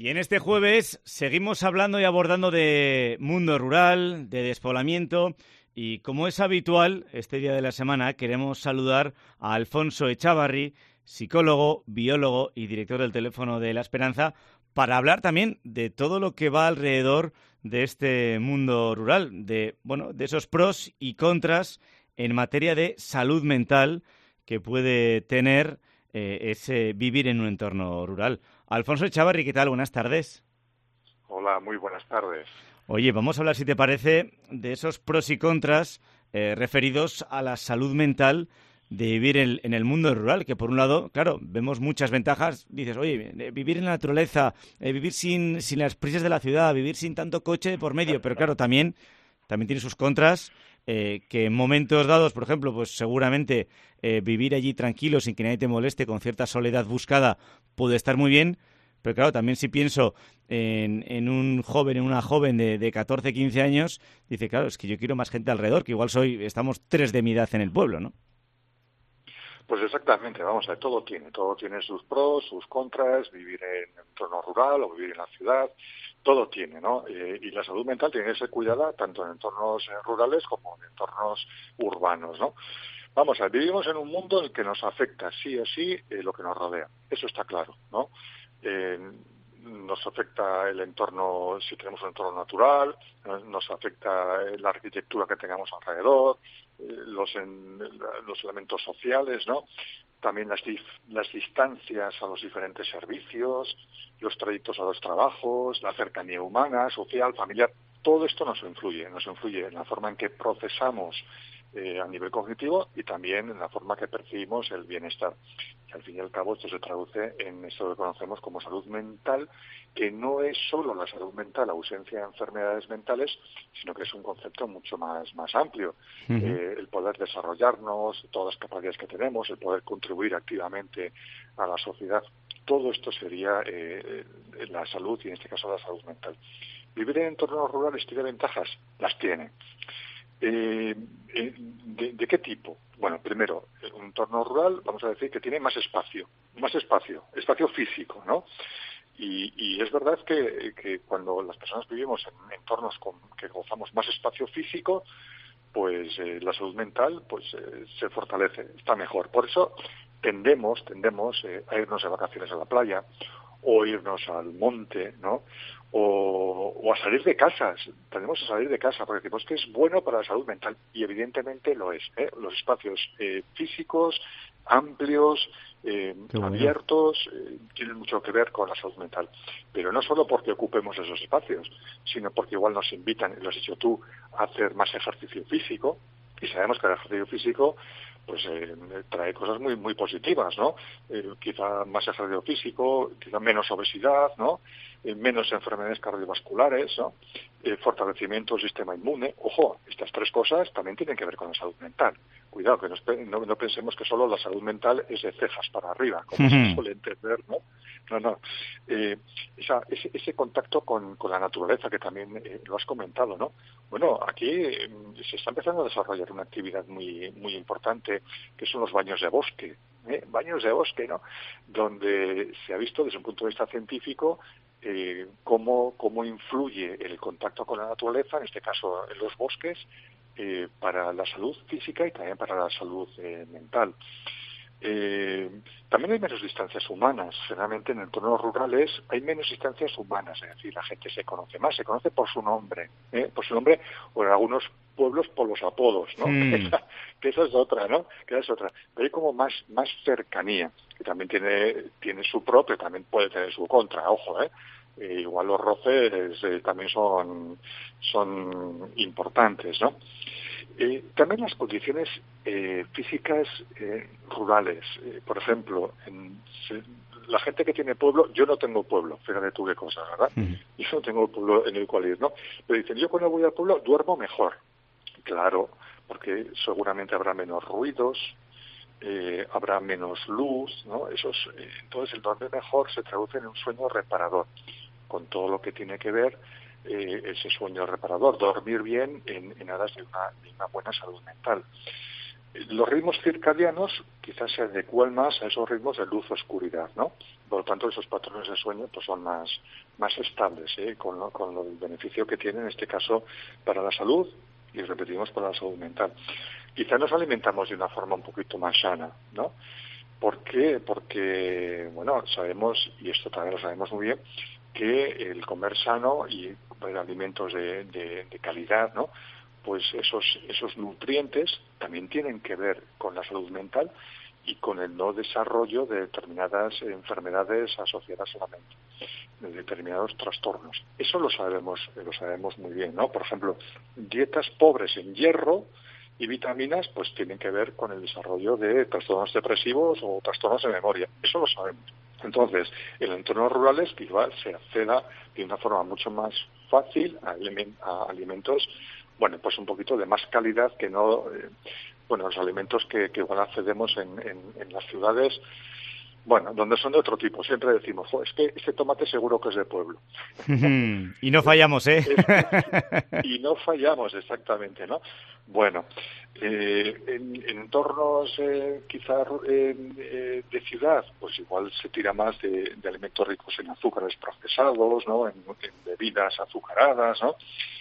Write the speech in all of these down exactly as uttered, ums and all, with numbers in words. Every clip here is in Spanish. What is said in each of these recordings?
Y en este jueves seguimos hablando y abordando de mundo rural, de despoblamiento, y como es habitual, este día de la semana queremos saludar a Alfonso Echavarri, psicólogo, biólogo y director del Teléfono de la Esperanza, para hablar también de todo lo que va alrededor de este mundo rural, de, bueno, de esos pros y contras en materia de salud mental que puede tener eh, ese vivir en un entorno rural. Alfonso Echavarri, ¿qué tal? Buenas tardes. Hola, muy buenas tardes. Oye, vamos a hablar, si te parece, de esos pros y contras eh, referidos a la salud mental de vivir en, en el mundo rural, que por un lado, claro, vemos muchas ventajas. Dices, oye, vivir en la naturaleza, eh, vivir sin, sin las prisas de la ciudad, vivir sin tanto coche por medio, pero claro, también, también tiene sus contras, eh, que en momentos dados, por ejemplo, pues seguramente eh, vivir allí tranquilo, sin que nadie te moleste, con cierta soledad buscada, puede estar muy bien. Pero claro, también si pienso en, en un joven, en una joven de, de catorce, quince años, dice, claro, es que yo quiero más gente alrededor, que igual soy, estamos tres de mi edad en el pueblo, ¿no? Pues exactamente, vamos a ver, todo tiene, todo tiene sus pros, sus contras, vivir en un entorno rural o vivir en la ciudad, todo tiene, ¿no? Eh, y la salud mental tiene que ser cuidada tanto en entornos eh, rurales como en entornos urbanos, ¿no? Vamos a ver, vivimos en un mundo en el que nos afecta sí o sí eh, lo que nos rodea, eso está claro, ¿no? Eh, nos afecta el entorno, si tenemos un entorno natural, nos afecta la arquitectura que tengamos alrededor, los, en, los elementos sociales, ¿no? También las, las distancias a los diferentes servicios, los trayectos a los trabajos, la cercanía humana, social, familiar, todo esto nos influye, nos influye en la forma en que procesamos eh, a nivel cognitivo y también en la forma que percibimos el bienestar. Y al fin y al cabo esto se traduce en eso que conocemos como salud mental, que no es solo la salud mental, la ausencia de enfermedades mentales, sino que es un concepto mucho más, más amplio. Uh-huh. Eh, el poder desarrollarnos, todas las capacidades que tenemos, el poder contribuir activamente a la sociedad, todo esto sería eh, la salud y en este caso la salud mental. ¿Vivir en entornos rurales tiene ventajas? Las tiene. Eh, de, ¿De qué tipo? Bueno, primero, un entorno rural, vamos a decir que tiene más espacio, más espacio, espacio físico, ¿no? Y, y es verdad que, que cuando las personas vivimos en entornos con, que gozamos más espacio físico, pues eh, la salud mental pues eh, se fortalece, está mejor. Por eso tendemos, tendemos eh, a irnos de vacaciones a la playa o irnos al monte, ¿no? O, o a salir de casa, tendemos a salir de casa porque decimos que es bueno para la salud mental y evidentemente lo es, ¿eh? Los espacios eh, físicos, amplios, eh, bueno. abiertos, eh, tienen mucho que ver con la salud mental. Pero no solo porque ocupemos esos espacios, sino porque igual nos invitan, lo has dicho tú, a hacer más ejercicio físico y sabemos que el ejercicio físico pues eh, trae cosas muy muy positivas, ¿no? Eh, quizá más ejercicio físico, quizá menos obesidad, ¿no? Eh, menos enfermedades cardiovasculares, ¿no? Eh, fortalecimiento del sistema inmune. Ojo, estas tres cosas también tienen que ver con la salud mental. Cuidado, que nos, no, no pensemos que solo la salud mental es de cejas para arriba, como uh-huh. se suele entender, ¿no? No, no. Eh, esa, ese, ese contacto con, con la naturaleza, que también eh, lo has comentado, ¿no? Bueno, aquí eh, se está empezando a desarrollar una actividad muy muy importante, que son los baños de bosque, ¿eh? Baños de bosque, ¿no? Donde se ha visto desde un punto de vista científico eh, cómo, cómo influye el contacto con la naturaleza, en este caso en los bosques, eh, para la salud física y también para la salud eh, mental. Eh, también hay menos distancias humanas. Generalmente en entornos rurales hay menos distancias humanas, es decir, la gente se conoce más, se conoce por su nombre, ¿eh? por su nombre, o en algunos pueblos por los apodos, ¿no? Mm. Que, esa, que esa es otra, ¿no? Que esa es otra. Pero hay como más, más cercanía, que también tiene, tiene su pro, pero también puede tener su contra, ojo, ¿eh? Eh, igual los roces eh, también son, son importantes, ¿no? Eh, también las condiciones eh, físicas eh, rurales. Eh, por ejemplo, en, se, la gente que tiene pueblo, yo no tengo pueblo, fíjate tú qué cosa, ¿verdad? Uh-huh. Yo no tengo pueblo en el cual ir, ¿no? Pero dicen, yo cuando voy al pueblo duermo mejor. Claro, porque seguramente habrá menos ruidos, eh, habrá menos luz, ¿no? Esos, eh, entonces el dormir mejor se traduce en un sueño reparador, con todo lo que tiene que ver eh, ese sueño reparador, dormir bien en, en aras de una, de una buena salud mental. Los ritmos circadianos quizás se adecúan más a esos ritmos de luz-oscuridad, ¿no? Por lo tanto, esos patrones de sueño pues son más, más estables, ¿eh? con, lo, con lo, el beneficio que tienen en este caso para la salud y, repetimos, para la salud mental. Quizás nos alimentamos de una forma un poquito más sana, ¿no? ¿Por qué? Porque, bueno, sabemos, y esto también lo sabemos muy bien, que el comer sano y comer alimentos de, de, de calidad, ¿no? Pues esos, esos nutrientes también tienen que ver con la salud mental y con el no desarrollo de determinadas enfermedades asociadas a la mente, de determinados trastornos. Eso lo sabemos, lo sabemos muy bien, ¿no? Por ejemplo, dietas pobres en hierro y vitaminas pues tienen que ver con el desarrollo de trastornos depresivos o trastornos de memoria. Eso lo sabemos. Entonces, en entornos rurales igual se acceda de una forma mucho más fácil a, aliment- a alimentos, bueno, pues un poquito de más calidad que no, eh, bueno, los alimentos que, que igual accedemos en, en, en las ciudades, bueno, donde son de otro tipo. Siempre decimos, jo, es que este tomate seguro que es de pueblo. Y no fallamos, ¿eh? Es que, y no fallamos, exactamente, ¿no? Bueno, eh, en, en entornos eh, quizá eh, eh, de ciudad, pues igual se tira más de, de alimentos ricos en azúcares procesados, ¿no? En, en bebidas azucaradas, ¿no?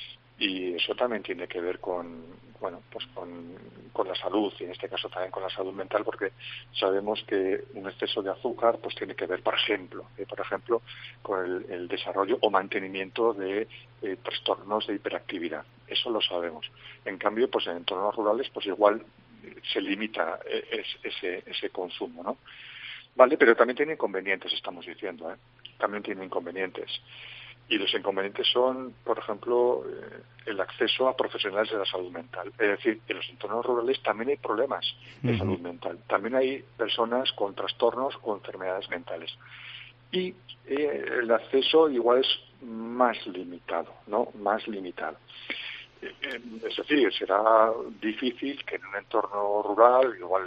Y eso también tiene que ver con, bueno, pues con, con la salud, y en este caso también con la salud mental, porque sabemos que un exceso de azúcar pues tiene que ver, por ejemplo, eh, por ejemplo, con el, el desarrollo o mantenimiento de eh, trastornos de hiperactividad. Eso lo sabemos. En cambio, pues en entornos rurales, pues igual se limita eh, ese, ese consumo, ¿no? Vale, pero también tiene inconvenientes, estamos diciendo, ¿eh? También tiene inconvenientes. Y los inconvenientes son, por ejemplo, eh, el acceso a profesionales de la salud mental. Es decir, en los entornos rurales también hay problemas de uh-huh. salud mental. También hay personas con trastornos o enfermedades mentales. Y eh, el acceso igual es más limitado, ¿no? Más limitado. Eh, eh, es decir, será difícil que en un entorno rural, igual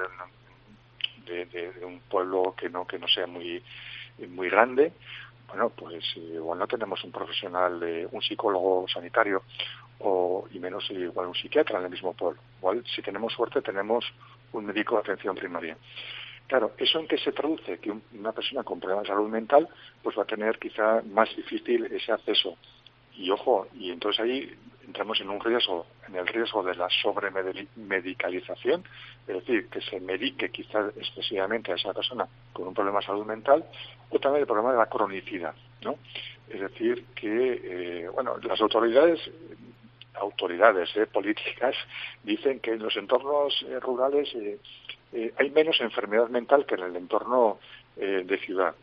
en, de, de, de un pueblo que no que no sea muy muy grande, bueno, pues igual no tenemos un profesional, de un psicólogo sanitario o y menos igual un psiquiatra en el mismo pueblo. Igual, si tenemos suerte, tenemos un médico de atención primaria. Claro, ¿eso en qué se traduce? Que un, una persona con problemas de salud mental pues va a tener quizá más difícil ese acceso. Y ojo, y entonces ahí entramos en un riesgo, en el riesgo de la sobremedicalización, es decir, que se medique quizás excesivamente a esa persona con un problema de salud mental, o también el problema de la cronicidad, ¿no? Es decir, que, eh, bueno, las autoridades, autoridades eh, políticas dicen que en los entornos eh, rurales eh, eh, hay menos enfermedad mental que en el entorno eh, de ciudad.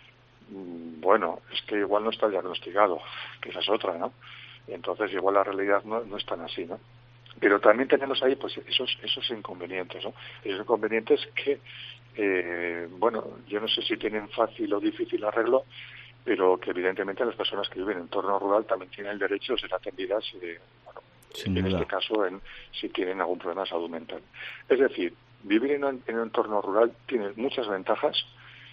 Bueno, es que igual no está diagnosticado, que esa es otra, ¿no? Entonces igual la realidad no, no es tan así, ¿no? Pero también tenemos ahí pues esos esos inconvenientes, ¿no? Esos inconvenientes que, eh, bueno, yo no sé si tienen fácil o difícil arreglo, pero que evidentemente las personas que viven en entorno rural también tienen el derecho de ser atendidas, eh, bueno, Sin en duda. Este caso, en, si tienen algún problema de salud mental. Es decir, vivir en un, en un entorno rural tiene muchas ventajas,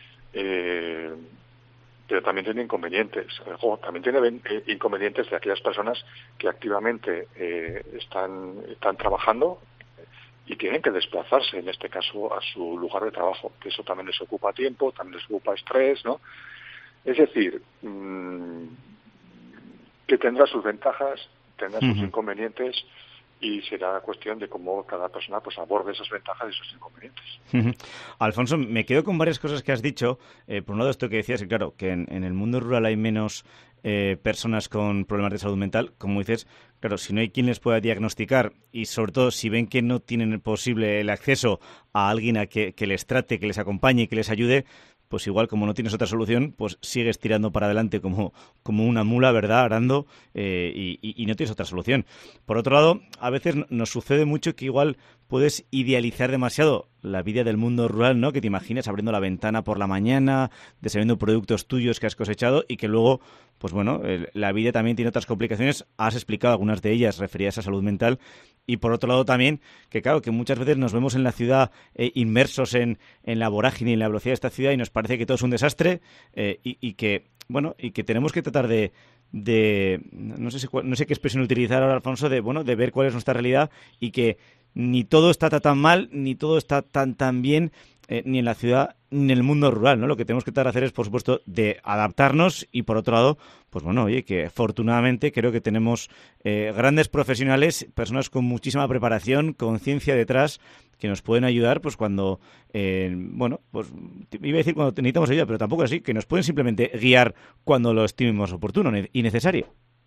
eh, pero también tiene inconvenientes. Ojo, también tiene eh, inconvenientes de aquellas personas que activamente eh, están, están trabajando y tienen que desplazarse, en este caso, a su lugar de trabajo, que eso también les ocupa tiempo, también les ocupa estrés, ¿no? Es decir, mmm, que tendrá sus ventajas, tendrá sus uh-huh. inconvenientes, y será cuestión de cómo cada persona pues aborde esas ventajas y esos inconvenientes. Uh-huh. Alfonso, me quedo con varias cosas que has dicho. Eh, por un lado, esto que decías, que claro, que en, en el mundo rural hay menos eh, personas con problemas de salud mental. Como dices, claro, si no hay quien les pueda diagnosticar y sobre todo si ven que no tienen posible el acceso a alguien a que, que les trate, que les acompañe y que les ayude, pues igual, como no tienes otra solución, pues sigues tirando para adelante como, como una mula, ¿verdad?, arando, eh, y, y, y no tienes otra solución. Por otro lado, a veces nos sucede mucho que igual puedes idealizar demasiado la vida del mundo rural, ¿no?, que te imaginas abriendo la ventana por la mañana, desayunando productos tuyos que has cosechado y que luego, pues bueno, el, la vida también tiene otras complicaciones. Has explicado algunas de ellas referidas a salud mental. Y por otro lado también, que claro, que muchas veces nos vemos en la ciudad eh, inmersos en, en la vorágine y en la velocidad de esta ciudad y nos parece que todo es un desastre eh, y, y que, bueno, y que tenemos que tratar de, de no sé si, no sé qué expresión utilizar ahora, Alfonso, de, bueno, de ver cuál es nuestra realidad y que ni todo está tan mal, ni todo está tan tan bien, eh, ni en la ciudad ni en el mundo rural, ¿no? Lo que tenemos que tratar de hacer es, por supuesto, de adaptarnos y, por otro lado, pues bueno, oye, que afortunadamente creo que tenemos eh, grandes profesionales, personas con muchísima preparación, conciencia detrás, que nos pueden ayudar, pues cuando, eh, bueno, pues iba a decir cuando necesitamos ayuda, pero tampoco así, que nos pueden simplemente guiar cuando lo estimemos oportuno y necesario.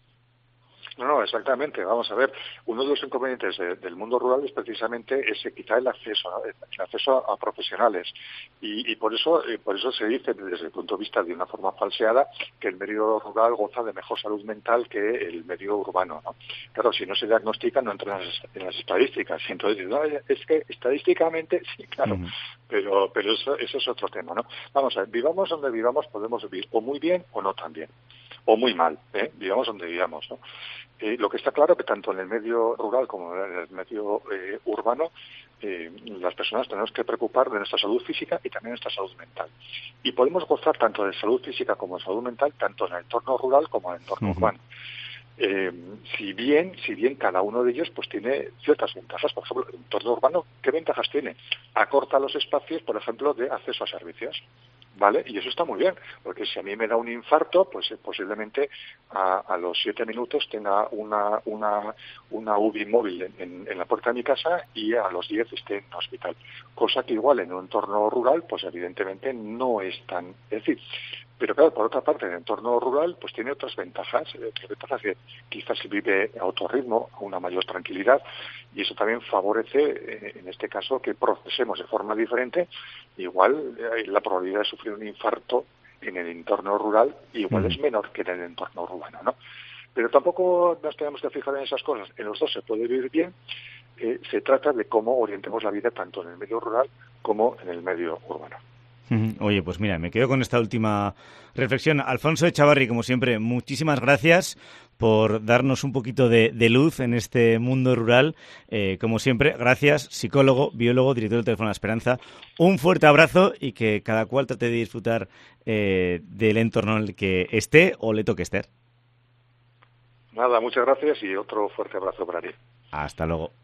No, no, exactamente. Vamos a ver, uno de los inconvenientes de, del mundo rural es precisamente ese quizá el acceso, ¿no? el acceso a, a profesionales y, y por eso, eh, por eso se dice desde el punto de vista de una forma falseada que el medio rural goza de mejor salud mental que el medio urbano, ¿no? Claro, si no se diagnostica no entra en las, en las estadísticas. Y entonces, no, es que estadísticamente sí, claro, uh-huh. pero pero eso, eso es otro tema, ¿no? Vamos a ver, vivamos donde vivamos podemos vivir o muy bien o no tan bien, o muy mal, ¿eh? Vivamos donde vivamos, ¿no? Eh, lo que está claro que tanto en el medio rural como en el medio eh, urbano eh, las personas tenemos que preocupar de nuestra salud física y también de nuestra salud mental. Y podemos gozar tanto de salud física como de salud mental, tanto en el entorno rural como en el entorno uh-huh. urbano. Eh, si bien, si bien cada uno de ellos pues tiene ciertas ventajas. Por ejemplo, el entorno urbano, ¿qué ventajas tiene? Acorta los espacios, por ejemplo, de acceso a servicios. ¿Vale? Y eso está muy bien, porque si a mí me da un infarto, pues eh, posiblemente a, a los siete minutos tenga una una una U B I móvil en, en, en la puerta de mi casa y a los diez esté en un hospital. Cosa que igual en un entorno rural, pues evidentemente no es tan... Es decir, pero claro, por otra parte, el entorno rural pues tiene otras ventajas, otras ventajas que quizás se vive a otro ritmo, a una mayor tranquilidad, y eso también favorece, eh, en este caso, que procesemos de forma diferente. Igual eh, la probabilidad de sufrir un infarto en el entorno rural igual mm. es menor que en el entorno urbano, ¿no? Pero tampoco nos tenemos que fijar en esas cosas. En los dos se puede vivir bien. Eh, se trata de cómo orientemos la vida tanto en el medio rural como en el medio urbano. Oye, pues mira, me quedo con esta última reflexión. Alfonso Echavarri, como siempre, muchísimas gracias por darnos un poquito de, de luz en este mundo rural. Eh, como siempre, gracias, psicólogo, biólogo, director del Teléfono de la Esperanza. Un fuerte abrazo y que cada cual trate de disfrutar eh, del entorno en el que esté o le toque estar. Nada, muchas gracias y otro fuerte abrazo para ti. Hasta luego.